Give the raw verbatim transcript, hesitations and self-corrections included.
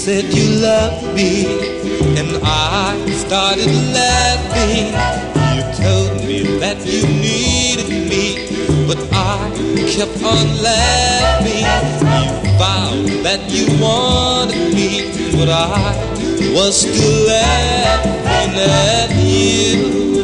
said you loved me, and I started laughing. You told me that you needed me, but I kept on laughing. You vowed that you wanted me, but I was still laughing at you.